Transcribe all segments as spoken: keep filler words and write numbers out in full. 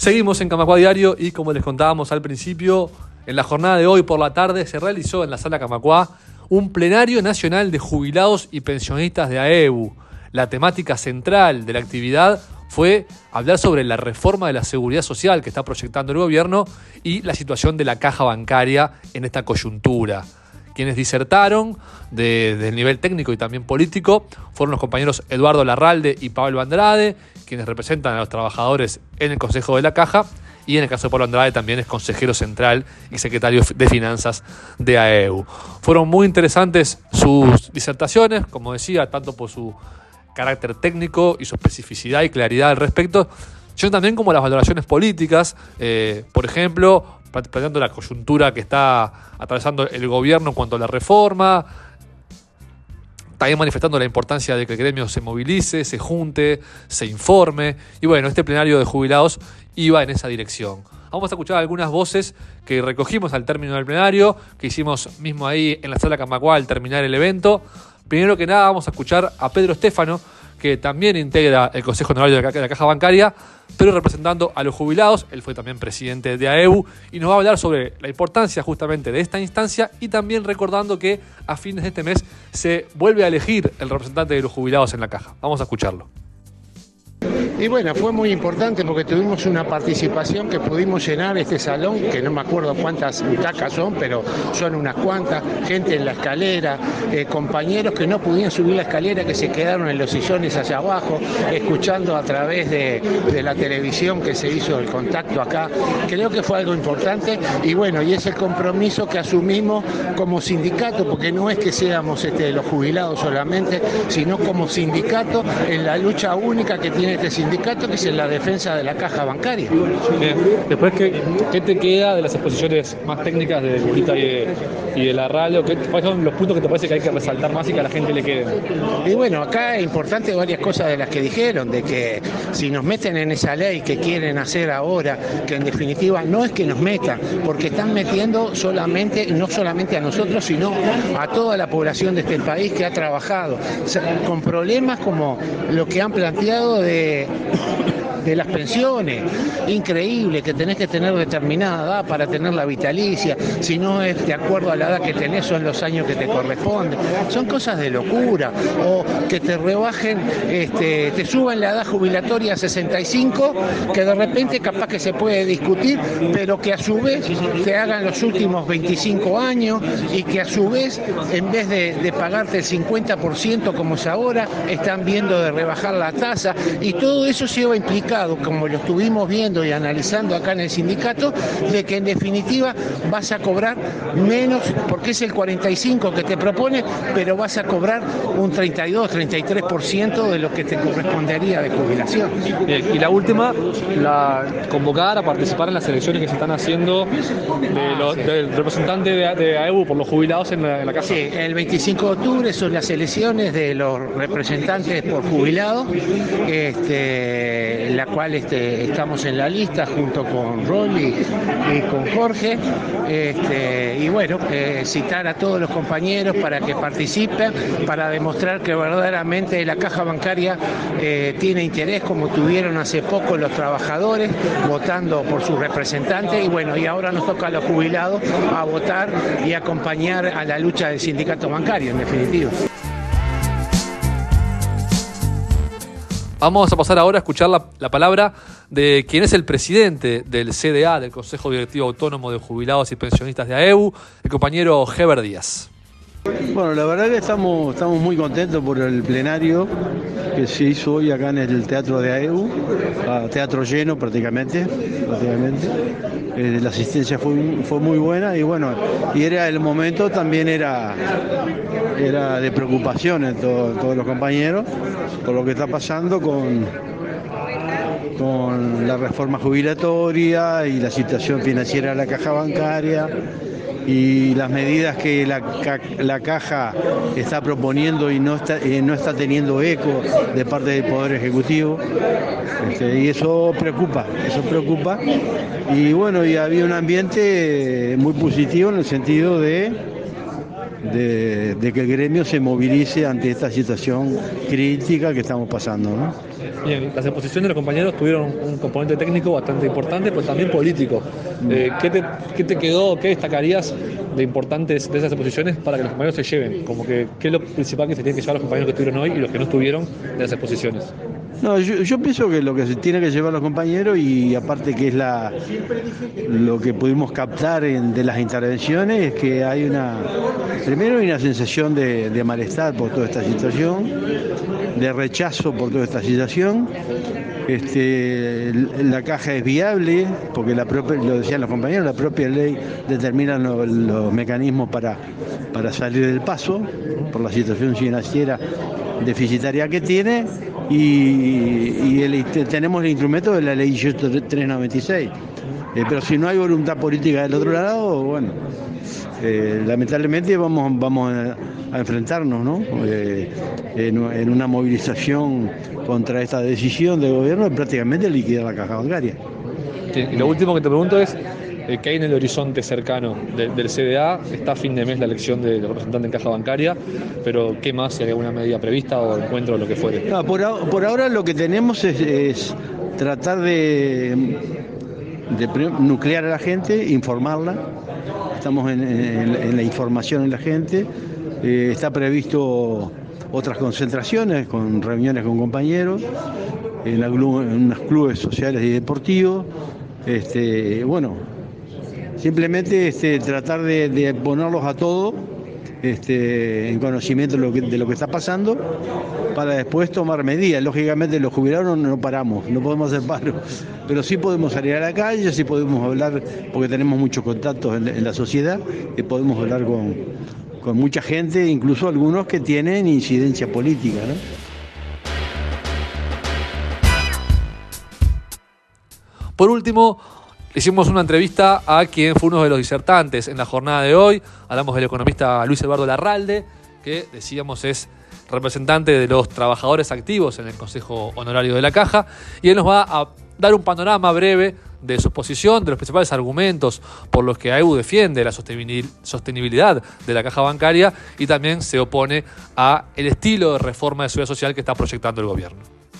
Seguimos en Camacuá Diario y como les contábamos al principio, en la jornada de hoy por la tarde se realizó en la Sala Camacuá un plenario nacional de jubilados y pensionistas de A E U. La temática central de la actividad fue hablar sobre la reforma de la seguridad social que está proyectando el gobierno y la situación de la caja bancaria en esta coyuntura. Quienes disertaron de, del nivel técnico y también político fueron los compañeros Eduardo Larralde y Pablo Andrade, quienes representan a los trabajadores en el Consejo de la Caja, y en el caso de Pablo Andrade también es consejero central y secretario de Finanzas de A E U. Fueron muy interesantes sus disertaciones, como decía, tanto por su carácter técnico y su especificidad y claridad al respecto, sino también como las valoraciones políticas, eh, por ejemplo, planteando la coyuntura que está atravesando el gobierno en cuanto a la reforma, también manifestando la importancia de que el gremio se movilice, se junte, se informe, y bueno, este plenario de jubilados iba en esa dirección. Vamos a escuchar algunas voces que recogimos al término del plenario, que hicimos mismo ahí en la Sala Camacuá al terminar el evento. Primero que nada vamos a escuchar a Pedro Stefano, que también integra el Consejo Honorario de la Caja Bancaria, pero representando a los jubilados. Él fue también presidente de A E U y nos va a hablar sobre la importancia justamente de esta instancia y también recordando que a fines de este mes se vuelve a elegir el representante de los jubilados en la Caja. Vamos a escucharlo. Y bueno, fue muy importante porque tuvimos una participación que pudimos llenar este salón, que no me acuerdo cuántas butacas son, pero son unas cuantas, gente en la escalera, eh, compañeros que no pudieron subir la escalera, que se quedaron en los sillones allá abajo, escuchando a través de, de la televisión que se hizo el contacto acá. Creo que fue algo importante y bueno, y es el compromiso que asumimos como sindicato, porque no es que seamos este, los jubilados solamente, sino como sindicato en la lucha única que tiene este sindicato, que es en la defensa de la caja bancaria. Bien. Después, ¿qué, ¿qué te queda de las exposiciones más técnicas de Burita y de, y de Larralde? ¿Cuáles son los puntos que te parece que hay que resaltar más y que a la gente le queden? Y bueno, acá es importante varias cosas de las que dijeron, de que si nos meten en esa ley que quieren hacer ahora, que en definitiva no es que nos metan, porque están metiendo solamente, no solamente a nosotros, sino a toda la población de este país que ha trabajado, o sea, con problemas como lo que han planteado de de las pensiones, increíble, que tenés que tener determinada edad para tener la vitalicia, si no es de acuerdo a la edad que tenés son los años que te corresponden, son cosas de locura, o que te rebajen, este, te suban la edad jubilatoria a sesenta y cinco, que de repente capaz que se puede discutir, pero que a su vez te hagan los últimos veinticinco años y que a su vez, en vez de, de pagarte el cincuenta por ciento como es ahora, están viendo de rebajar la tasa, y todo eso lleva a implicar, como lo estuvimos viendo y analizando acá en el sindicato, de que en definitiva vas a cobrar menos, porque es el cuarenta y cinco por ciento que te propone, pero vas a cobrar un treinta y dos, treinta y tres por ciento de lo que te correspondería de jubilación. Bien, y la última, la convocar a participar en las elecciones que se están haciendo de lo, del representante de, de A E U por los jubilados en la, en la Caja. Sí, el veinticinco de octubre son las elecciones de los representantes por jubilados, este, la cual este, estamos en la lista junto con Rolly y con Jorge, este, y bueno, eh, citar a todos los compañeros para que participen, para demostrar que verdaderamente la caja bancaria eh, tiene interés, como tuvieron hace poco los trabajadores votando por sus representantes, y bueno, y ahora nos toca a los jubilados a votar y acompañar a la lucha del sindicato bancario, en definitiva. Vamos a pasar ahora a escuchar la, la palabra de quien es el presidente del C D A, del Consejo Directivo Autónomo de Jubilados y Pensionistas de A E U, el compañero Heber Díaz. Bueno, la verdad que estamos, estamos muy contentos por el plenario que se hizo hoy acá en el Teatro de A E U, a teatro lleno prácticamente, prácticamente. Eh, la asistencia fue, fue muy buena y bueno, y era el momento también era, era de preocupación en todo, todos los compañeros por lo que está pasando con, con la reforma jubilatoria y la situación financiera de la caja bancaria y las medidas que la, la caja está proponiendo y no está, eh, no está teniendo eco de parte del Poder Ejecutivo, este, y eso preocupa, eso preocupa, y bueno, y había un ambiente muy positivo en el sentido de de, de que el gremio se movilice ante esta situación crítica que estamos pasando, ¿no? Bien, las exposiciones de los compañeros tuvieron un componente técnico bastante importante, pero también político. Eh, ¿qué, te, ¿Qué te quedó, qué destacarías de importantes de esas exposiciones para que los compañeros se lleven? Como que, ¿qué es lo principal que se tiene que llevar los compañeros que estuvieron hoy y los que no estuvieron de las exposiciones? No, yo, yo pienso que lo que se tiene que llevar los compañeros, y aparte que es la lo que pudimos captar en, de las intervenciones, es que hay una, primero hay una sensación de, de malestar por toda esta situación, de rechazo por toda esta situación. Este, la caja es viable, porque la propia, lo decían los compañeros, la propia ley determina los, los mecanismos para, para salir del paso, por la situación financiera deficitaria que tiene, y, y el, tenemos el instrumento de la ley trescientos noventa y seis. Eh, pero si no hay voluntad política del otro lado, bueno, eh, lamentablemente vamos, vamos a, a enfrentarnos, ¿no? Eh, en, en una movilización contra esta decisión del gobierno de prácticamente liquidar la caja bancaria. Y lo último que te pregunto es, ¿qué hay en el horizonte cercano de, del C D A? Está a fin de mes la elección del representante en caja bancaria, pero ¿qué más? Si hay alguna medida prevista o encuentro o lo que fuere. No, por, por ahora lo que tenemos es, es tratar de, de nuclear a la gente, informarla. Estamos en, en, en la información en la gente. Eh, está previsto otras concentraciones, con reuniones con compañeros, en, la, en unos clubes sociales y deportivos. Este, bueno, simplemente este, tratar de, de ponerlos a todos este, en conocimiento de lo, que, de lo que está pasando, para después tomar medidas. Lógicamente los jubilados no, no paramos, no podemos hacer paro, pero sí podemos salir a la calle, sí podemos hablar, porque tenemos muchos contactos en, en la sociedad, y podemos hablar con, con mucha gente, incluso algunos que tienen incidencia política, ¿no? Por último, hicimos una entrevista a quien fue uno de los disertantes en la jornada de hoy. Hablamos del economista Luis Eduardo Larralde, que decíamos es representante de los trabajadores activos en el Consejo Honorario de la Caja, y él nos va a dar un panorama breve de su posición, de los principales argumentos por los que A E U defiende la sostenibilidad de la caja bancaria y también se opone a el estilo de reforma de seguridad social que está proyectando el gobierno.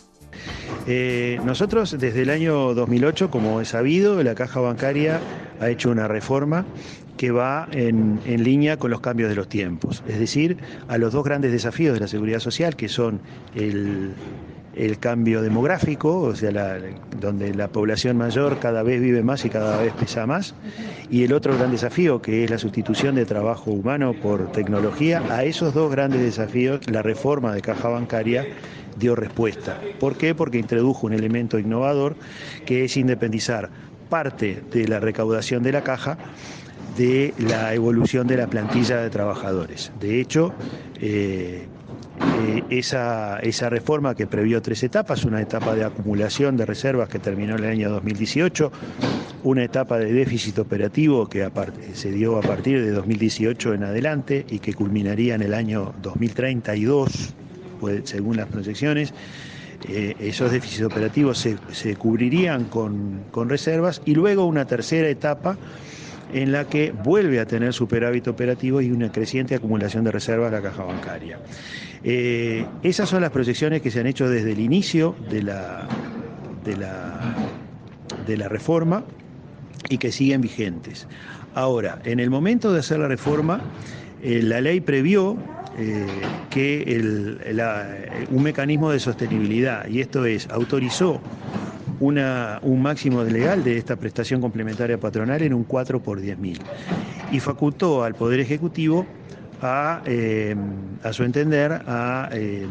Eh, nosotros desde el año dos mil ocho, como es sabido, la caja bancaria ha hecho una reforma que va en, en línea con los cambios de los tiempos, es decir, a los dos grandes desafíos de la seguridad social, que son el, el cambio demográfico, o sea, la, donde la población mayor cada vez vive más y cada vez pesa más, y el otro gran desafío, que es la sustitución de trabajo humano por tecnología. A esos dos grandes desafíos, la reforma de caja bancaria dio respuesta. ¿Por qué? Porque introdujo un elemento innovador, que es independizar parte de la recaudación de la caja de la evolución de la plantilla de trabajadores. De hecho, eh, eh, esa, esa reforma, que previó tres etapas, una etapa de acumulación de reservas que terminó en el año dos mil dieciocho, una etapa de déficit operativo que aparte, se dio a partir de dos mil dieciocho en adelante y que culminaría en el año dos mil treinta y dos, pues, según las proyecciones. Eh, esos déficits operativos se, se cubrirían con, con reservas, y luego una tercera etapa en la que vuelve a tener superávit operativo y una creciente acumulación de reservas la caja bancaria. Eh, esas son las proyecciones que se han hecho desde el inicio de la, de la, de la reforma y que siguen vigentes. Ahora, en el momento de hacer la reforma, eh, la ley previó eh, que el, la, un mecanismo de sostenibilidad, y esto es, autorizó Una, un máximo legal de esta prestación complementaria patronal en un cuatro por diez mil, y facultó al Poder Ejecutivo a, eh, a su entender, a eh,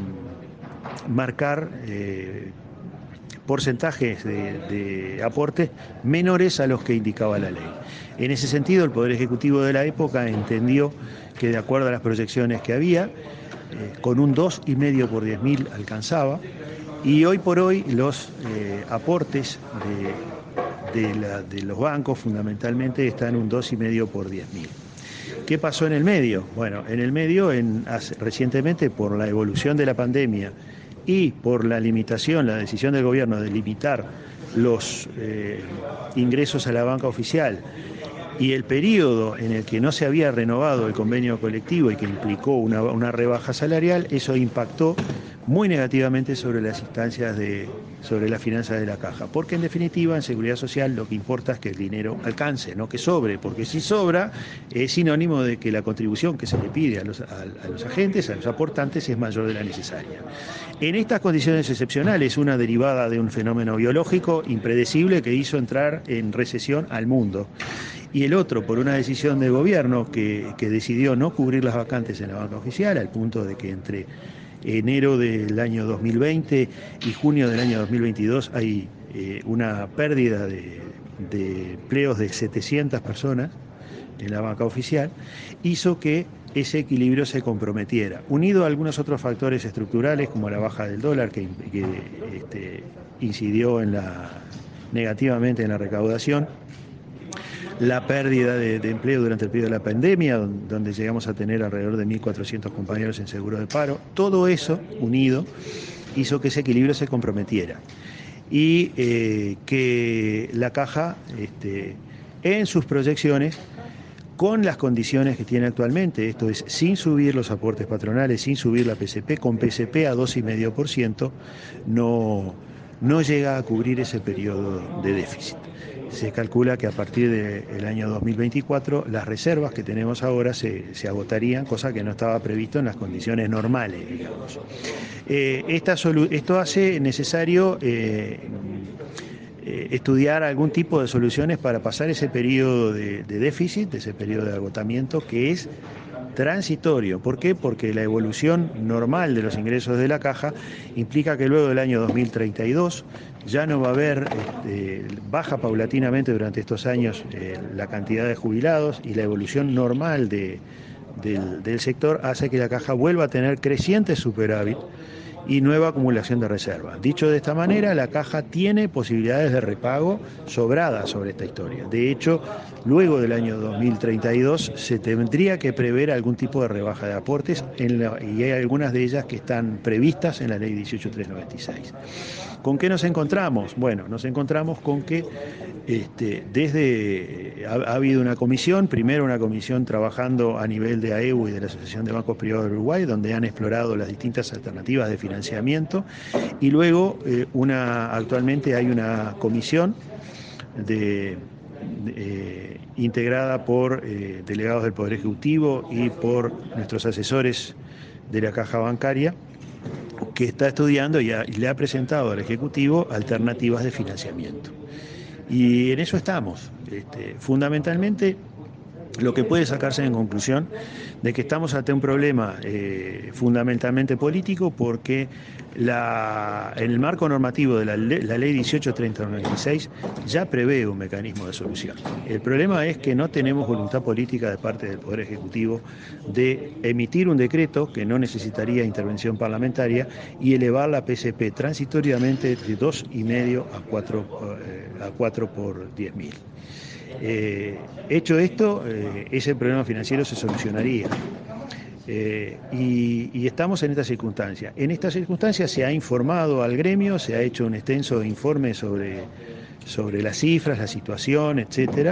marcar eh, porcentajes de, de aportes menores a los que indicaba la ley. En ese sentido, el Poder Ejecutivo de la época entendió que, de acuerdo a las proyecciones que había, eh, con un dos coma cinco por diez mil alcanzaba. Y hoy por hoy los eh, aportes de, de, la, de los bancos fundamentalmente están en un dos coma cinco por diez mil. ¿Qué pasó en el medio? Bueno, en el medio, en, hace, recientemente, por la evolución de la pandemia y por la limitación, la decisión del gobierno de limitar los eh, ingresos a la banca oficial y el periodo en el que no se había renovado el convenio colectivo y que implicó una, una rebaja salarial, eso impactó muy negativamente sobre las instancias de, sobre las finanzas de la caja, porque en definitiva en seguridad social lo que importa es que el dinero alcance, no que sobre, porque si sobra es sinónimo de que la contribución que se le pide a los, a, a los agentes, a los aportantes, es mayor de la necesaria. En estas condiciones excepcionales, una derivada de un fenómeno biológico impredecible que hizo entrar en recesión al mundo, y el otro por una decisión del gobierno que, que decidió no cubrir las vacantes en la banca oficial, al punto de que entre enero del año dos mil veinte y junio del año dos mil veintidós hay eh, una pérdida de, de empleos de setecientas personas en la banca oficial, hizo que ese equilibrio se comprometiera, unido a algunos otros factores estructurales como la baja del dólar que, que este, incidió en la, negativamente en la recaudación, la pérdida de, de empleo durante el periodo de la pandemia, donde, donde llegamos a tener alrededor de mil cuatrocientos compañeros en seguro de paro. Todo eso, unido, hizo que ese equilibrio se comprometiera y eh, que la Caja, este, en sus proyecciones, con las condiciones que tiene actualmente, esto es, sin subir los aportes patronales, sin subir la P C P, con P C P a dos coma cinco por ciento, no, no llega a cubrir ese periodo de déficit. Se calcula que a partir del año dos mil veinticuatro las reservas que tenemos ahora se, se agotarían, cosa que no estaba previsto en las condiciones normales, digamos. Eh, esta esto hace necesario eh, eh, estudiar algún tipo de soluciones para pasar ese periodo de, de déficit, ese periodo de agotamiento que es transitorio. ¿Por qué? Porque la evolución normal de los ingresos de la Caja implica que luego del año dos mil treinta y dos ya no va a haber, este, baja paulatinamente durante estos años eh, la cantidad de jubilados, y la evolución normal de, del, del sector hace que la Caja vuelva a tener creciente superávit y nueva acumulación de reservas. Dicho de esta manera, la Caja tiene posibilidades de repago sobradas sobre esta historia. De hecho, luego del año dos mil treinta y dos se tendría que prever algún tipo de rebaja de aportes, en la, y hay algunas de ellas que están previstas en la ley dieciocho mil trescientos noventa y seis. ¿Con qué nos encontramos? Bueno, nos encontramos con que este, desde ha, ha habido una comisión, primero una comisión trabajando a nivel de A E U y de la Asociación de Bancos Privados de Uruguay, donde han explorado las distintas alternativas de financiamiento, y luego eh, una, actualmente hay una comisión de, de, eh, integrada por eh, delegados del Poder Ejecutivo y por nuestros asesores de la Caja Bancaria, que está estudiando y, ha, y le ha presentado al Ejecutivo alternativas de financiamiento. Y en eso estamos. Este, fundamentalmente, lo que puede sacarse en conclusión de que estamos ante un problema eh, fundamentalmente político, porque la, en el marco normativo de la, la ley dieciocho mil trescientos noventa y seis ya prevé un mecanismo de solución. El problema es que no tenemos voluntad política de parte del Poder Ejecutivo de emitir un decreto que no necesitaría intervención parlamentaria y elevar la P C P transitoriamente de dos y medio a cuatro, eh, a cuatro por diez mil. Eh, hecho esto, eh, ese problema financiero se solucionaría. Eh, y, y estamos en esta circunstancia. En esta circunstancia se ha informado al gremio, se ha hecho un extenso informe sobre, sobre las cifras, la situación, etcétera,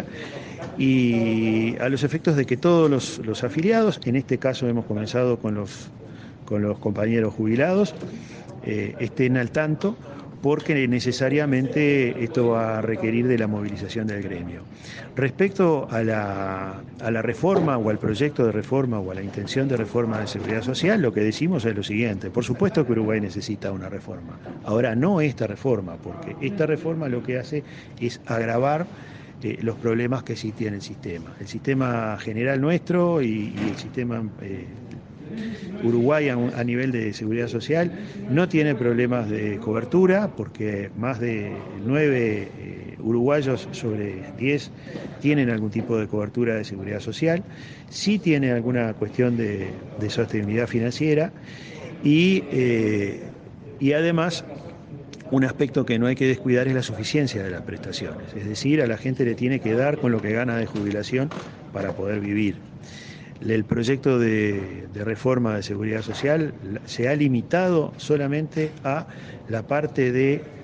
y a los efectos de que todos los, los afiliados, en este caso hemos comenzado con los, con los compañeros jubilados, eh, estén al tanto, porque necesariamente esto va a requerir de la movilización del gremio. Respecto a la, a la reforma o al proyecto de reforma o a la intención de reforma de seguridad social, lo que decimos es lo siguiente: por supuesto que Uruguay necesita una reforma. Ahora, no esta reforma, porque esta reforma lo que hace es agravar eh, los problemas que sí tiene el sistema. El sistema general nuestro y, y el sistema Eh, Uruguay a, a nivel de seguridad social no tiene problemas de cobertura, porque más de nueve eh, uruguayos sobre diez tienen algún tipo de cobertura de seguridad social. Sí tiene alguna cuestión de, de sostenibilidad financiera y, eh, y además un aspecto que no hay que descuidar es la suficiencia de las prestaciones, es decir, a la gente le tiene que dar con lo que gana de jubilación para poder vivir. El proyecto de, de reforma de seguridad social se ha limitado solamente a la parte de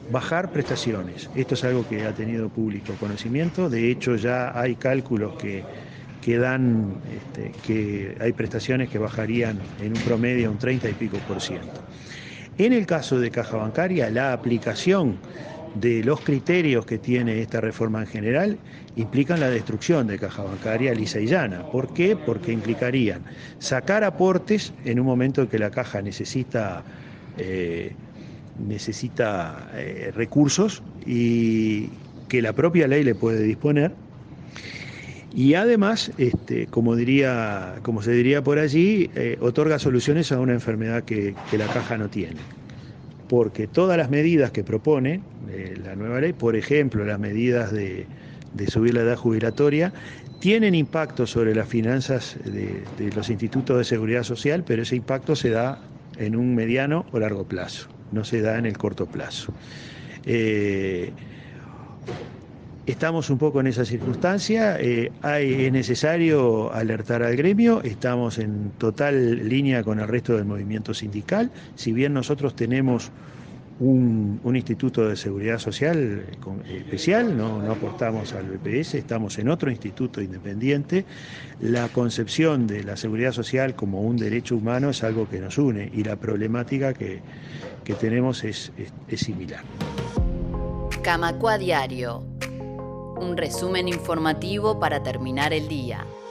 bajar prestaciones. Esto es algo que ha tenido público conocimiento. De hecho, ya hay cálculos que, que dan este, que hay prestaciones que bajarían en un promedio un treinta y pico por ciento. En el caso de Caja Bancaria, la aplicación de los criterios que tiene esta reforma en general implican la destrucción de Caja Bancaria lisa y llana. ¿Por qué? Porque implicarían sacar aportes en un momento en que la Caja necesita, eh, necesita eh, recursos y que la propia ley le puede disponer. Y además, este, como, diría, como se diría por allí, eh, otorga soluciones a una enfermedad que, que la Caja no tiene. Porque todas las medidas que propone eh, la nueva ley, por ejemplo, las medidas de, de subir la edad jubilatoria, tienen impacto sobre las finanzas de, de los institutos de seguridad social, pero ese impacto se da en un mediano o largo plazo, no se da en el corto plazo. Eh, Estamos un poco en esa circunstancia, eh, hay, es necesario alertar al gremio, estamos en total línea con el resto del movimiento sindical, si bien nosotros tenemos un, un instituto de seguridad social con, especial, no, no aportamos al B P S, estamos en otro instituto independiente, la concepción de la seguridad social como un derecho humano es algo que nos une y la problemática que, que tenemos es, es, es similar. Camacuá Diario. Un resumen informativo para terminar el día.